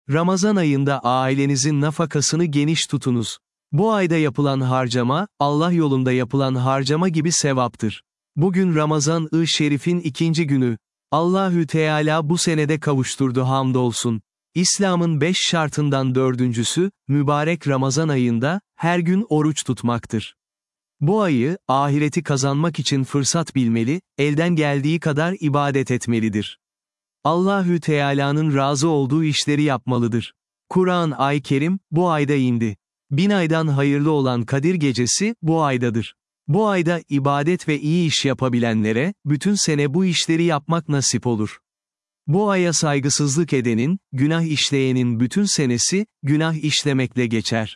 Ramazan ayında ailenizin nafakasını geniş tutunuz. Bu ayda yapılan harcama, Allah yolunda yapılan harcama gibi sevaptır. Bugün Ramazan-ı Şerif'in ikinci günü. Allahü Teala bu senede kavuşturdu hamdolsun. İslam'ın 5 şartından dördüncüsü, mübarek Ramazan ayında, her gün oruç tutmaktır. Bu ayı, ahireti kazanmak için fırsat bilmeli, elden geldiği kadar ibadet etmelidir. Allahü Teala'nın razı olduğu işleri yapmalıdır. Kur'an-ı Kerim, bu ayda indi. 1000 aydan hayırlı olan Kadir Gecesi, bu aydadır. Bu ayda ibadet ve iyi iş yapabilenlere, bütün sene bu işleri yapmak nasip olur. Bu aya saygısızlık edenin, günah işleyenin bütün senesi, günah işlemekle geçer.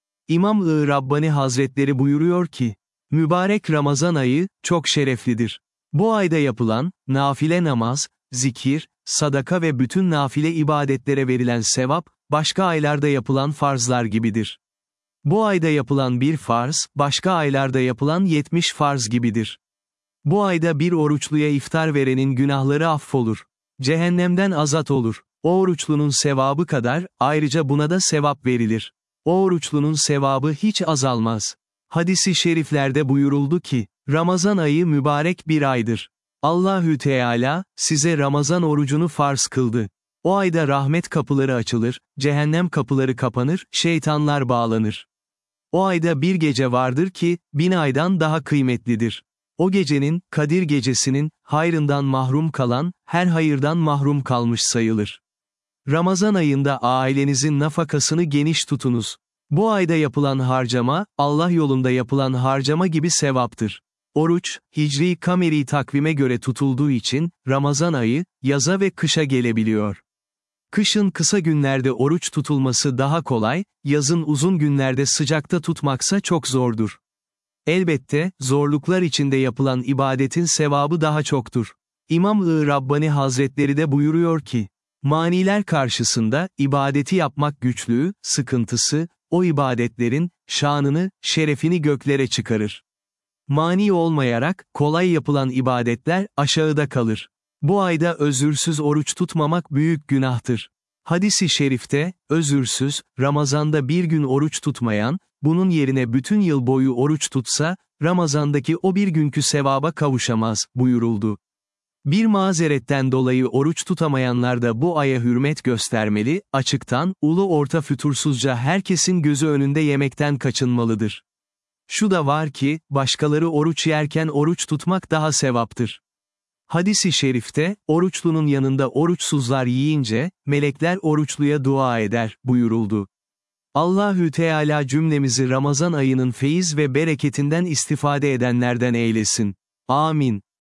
İmam-ı Rabbani Hazretleri buyuruyor ki, mübarek Ramazan ayı, çok şereflidir. Bu ayda yapılan, nafile namaz, zikir, sadaka ve bütün nafile ibadetlere verilen sevap, başka aylarda yapılan farzlar gibidir. Bu ayda yapılan bir farz, başka aylarda yapılan 70 farz gibidir. Bu ayda bir oruçluya iftar verenin günahları affolur. Cehennemden azat olur. O oruçlunun sevabı kadar, ayrıca buna da sevap verilir. O oruçlunun sevabı hiç azalmaz. Hadis-i şeriflerde buyuruldu ki, Ramazan ayı mübarek bir aydır. Allahü Teala, size Ramazan orucunu farz kıldı. O ayda rahmet kapıları açılır, cehennem kapıları kapanır, şeytanlar bağlanır. O ayda bir gece vardır ki, 1000 aydan daha kıymetlidir. O gecenin, Kadir Gecesi'nin, hayrından mahrum kalan, her hayırdan mahrum kalmış sayılır. Ramazan ayında ailenizin nafakasını geniş tutunuz. Bu ayda yapılan harcama, Allah yolunda yapılan harcama gibi sevaptır. Oruç, Hicri Kameri takvime göre tutulduğu için, Ramazan ayı, yaza ve kışa gelebiliyor. Kışın kısa günlerde oruç tutulması daha kolay, yazın uzun günlerde sıcakta tutmaksa çok zordur. Elbette, zorluklar içinde yapılan ibadetin sevabı daha çoktur. İmam-ı Rabbani Hazretleri de buyuruyor ki, maniler karşısında, ibadeti yapmak güçlüğü, sıkıntısı, o ibadetlerin, şanını, şerefini göklere çıkarır. Mani olmayarak, kolay yapılan ibadetler, aşağıda kalır. Bu ayda özürsüz oruç tutmamak büyük günahtır. Hadis-i şerifte, özürsüz, Ramazan'da bir gün oruç tutmayan, bunun yerine bütün yıl boyu oruç tutsa, Ramazan'daki o bir günkü sevaba kavuşamaz, buyuruldu. Bir mazeretten dolayı oruç tutamayanlar da bu aya hürmet göstermeli, açıktan, ulu orta fütursuzca herkesin gözü önünde yemekten kaçınmalıdır. Şu da var ki, başkaları oruç yerken oruç tutmak daha sevaptır. Hadis-i şerifte, oruçlunun yanında oruçsuzlar yiyince, melekler oruçluya dua eder, buyuruldu. Allahü Teala cümlemizi Ramazan ayının feyiz ve bereketinden istifade edenlerden eylesin. Amin.